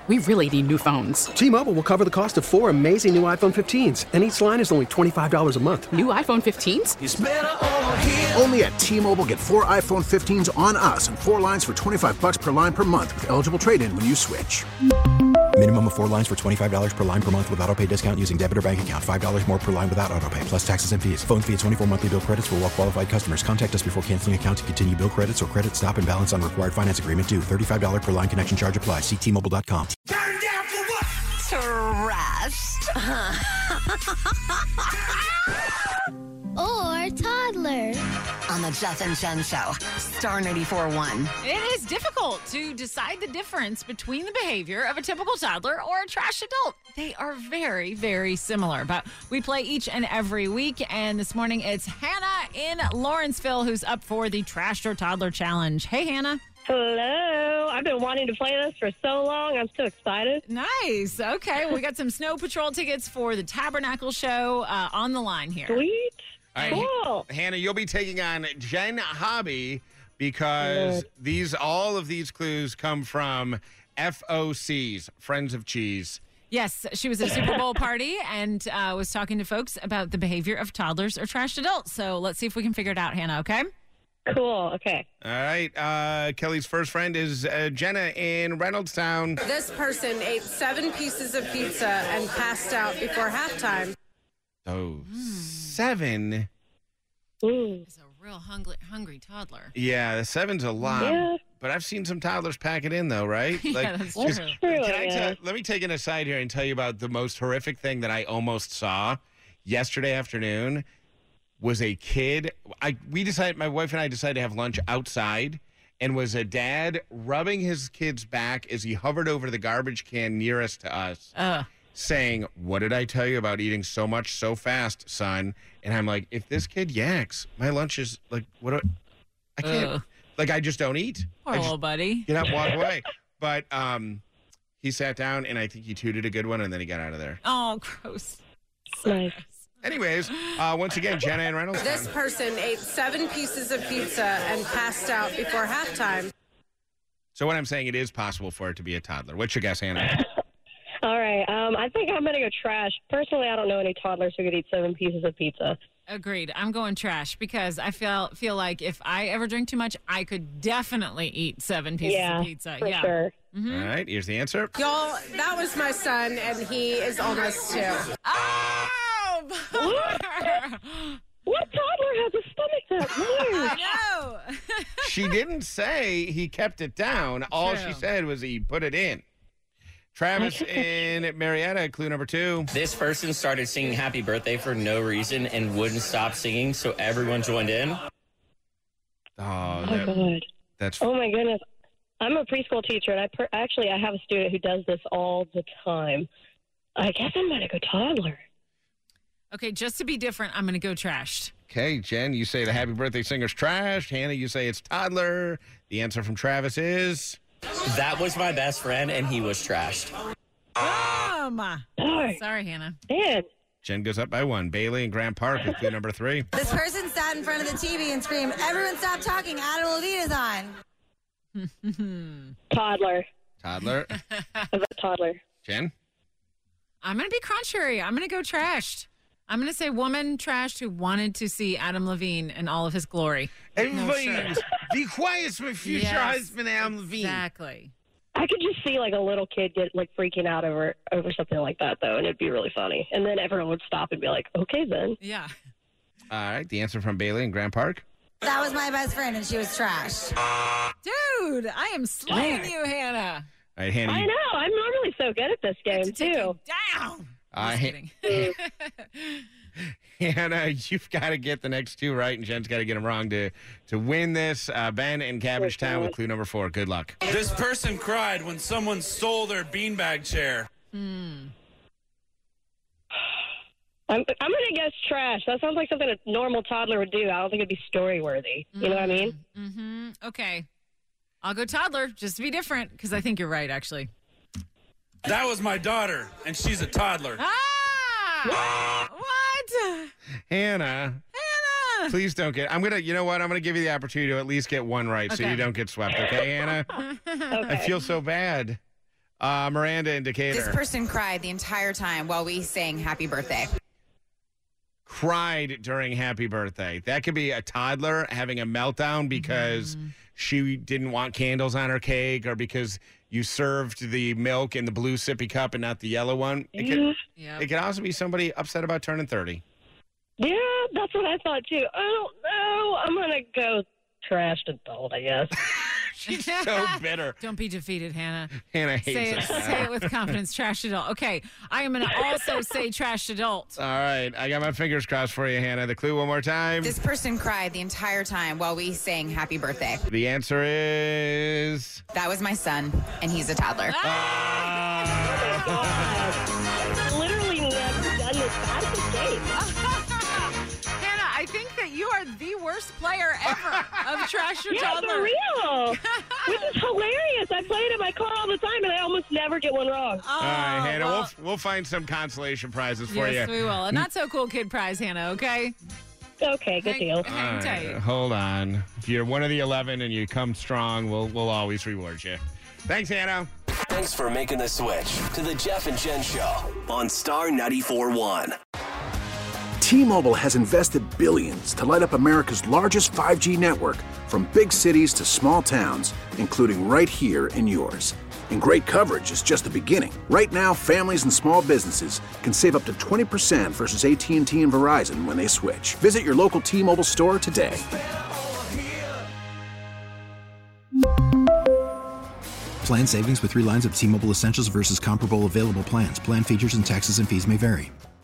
We really need new phones. T-Mobile will cover the cost of 4 amazing new iPhone 15s, and each line is only $25 a month. New iPhone 15s? It's better over here. Only at T-Mobile, get 4 iPhone 15s on us and 4 lines for $25 per line per month with eligible trade-in when you switch. Minimum of 4 lines for $25 per line per month with autopay discount using debit or bank account. $5 more per line without autopay, plus taxes and fees. Phone fee at 24 monthly bill credits for well-qualified customers. Contact us before canceling account to continue bill credits or credit stop and balance on required finance agreement due. $35 per line connection charge applies. See T-Mobile.com. Turn down for what? Trashed. Or toddler. On the Jeff and Jen Show, Star 94.1. It is difficult to decide the difference between the behavior of a typical toddler or a trash adult. They are very, very similar, but we play each and every week. And this morning, it's Hannah in Lawrenceville who's up for the Trash or Toddler Challenge. Hey, Hannah. Hello. I've been wanting to play this for so long. I'm so excited. Nice. Okay. We got some Snow Patrol tickets for the Tabernacle Show on the line here. Sweet. All right, Cool. Hannah, you'll be taking on Jen Hobby because all of these clues come from FOCs, Friends of Cheese. Yes, she was at a Super Bowl party and was talking to folks about the behavior of toddlers or trashed adults. So let's see if we can figure it out, Hannah, okay? Cool. Okay. All right, Kelly's first friend is Jenna in Reynoldstown. This person ate 7 pieces of pizza and passed out before halftime. Oh, 7? Ooh. It's a real hungry toddler. Yeah, 7's a lot. Yeah. But I've seen some toddlers pack it in, though, right? Yeah, that's true. That's true. Let me take an aside here and tell you about the most horrific thing that I almost saw yesterday afternoon. Was a kid. My wife and I decided to have lunch outside, and was a dad rubbing his kid's back as he hovered over the garbage can nearest to us, saying, "What did I tell you about eating so much so fast, son?" And I'm like, if this kid yaks, my lunch is like, I can't. Like, I just don't eat. Poor little buddy. Get up, walk away. But he sat down, and I think he tooted a good one, and then he got out of there. Oh, gross. Nice. Anyways, once again, Jenna and Reynolds. This person ate 7 pieces of pizza and passed out before halftime. So what I'm saying, it is possible for it to be a toddler. What's your guess, Hannah? All right. I think I'm going to go trash. Personally, I don't know any toddlers who could eat 7 pieces of pizza. Agreed. I'm going trash because I feel like if I ever drink too much, I could definitely eat 7 pieces of pizza. For sure. All right, here's the answer. Y'all, that was my son, and he is almost 2. Oh! What toddler has a stomach that large? I know. She didn't say he kept it down. All True. she said was he put it in. Travis in Marietta, clue number 2. This person started singing Happy Birthday for no reason and wouldn't stop singing, so everyone joined in. Oh, God. that's... Oh, my goodness. I'm a preschool teacher, and I have a student who does this all the time. I guess I'm going to go toddler. Okay, just to be different, I'm going to go trashed. Okay, Jen, you say the Happy Birthday singer's trash. Hannah, you say it's toddler. The answer from Travis is... That was my best friend, and he was trashed. Sorry, Hannah. Man. Jen goes up by 1. Bailey and Grant Park with clue number 3. This person sat in front of the TV and screamed, "Everyone stop talking, Adam Levine is on." Toddler. Toddler. Toddler. Jen? I'm going to be contrary. I'm going to go trashed. I'm going to say woman trashed who wanted to see Adam Levine in all of his glory. Everybody, be quiet, my future husband, Adam Levine. Exactly. I could just see like a little kid get like freaking out over something like that though, and it'd be really funny. And then everyone would stop and be like, "Okay, then." Yeah. All right, the answer from Bailey and Grant Park. That was my best friend, and she was trashed. Dude, I am slaying you, Hannah. All right, Hannah. I know. I'm normally so good at this game too. Down. Hannah, you've got to get the next 2 right, and Jen's got to get them wrong to win this. Ben in Cabbagetown with clue number 4. Good luck. This person cried when someone stole their beanbag chair. I'm going to guess trash. That sounds like something a normal toddler would do. I don't think it'd be story worthy. You know what I mean? Mm-hmm. Okay. I'll go toddler just to be different because I think you're right, actually. That was my daughter, and she's a toddler. Ah! What? Hannah, please don't get... you know what? I'm going to give you the opportunity to at least get 1 right so you don't get swept. Okay, Hannah? Okay. I feel so bad. Miranda in Decatur. This person cried the entire time while we sang happy birthday. Cried during happy birthday. That could be a toddler having a meltdown because she didn't want candles on her cake or because you served the milk in the blue sippy cup and not the yellow one. It could also be somebody upset about turning 30. Yeah, that's what I thought too. I don't know. I'm going to go trashed adult, I guess. She's so bitter. Don't be defeated, Hannah. Hannah hates it. Say it with confidence. Trash adult. Okay, I am going to also say trash adult. All right, I got my fingers crossed for you, Hannah. The clue one more time. This person cried the entire time while we sang happy birthday. The answer is... That was my son, and he's a toddler. I've literally never done this bad at this game. Hannah, I think that you are the worst player ever of Trash Your Yeah, Toddler. for real. Which is hilarious. I play it in my car all the time, and I almost never get one wrong. All right, Hannah, we'll find some consolation prizes for you. Yes, we will. A not-so-cool kid prize, Hannah, okay? Okay, good deal. Hang tight. Hold on. If you're one of the 11 and you come strong, we'll always reward you. Thanks, Hannah. Thanks for making the switch to the Jeff and Jen Show on Star 94.1. T-Mobile has invested billions to light up America's largest 5G network, from big cities to small towns, including right here in yours. And great coverage is just the beginning. Right now, families and small businesses can save up to 20% versus AT&T and Verizon when they switch. Visit your local T-Mobile store today. Plan savings with 3 lines of T-Mobile Essentials versus comparable available plans. Plan features and taxes and fees may vary.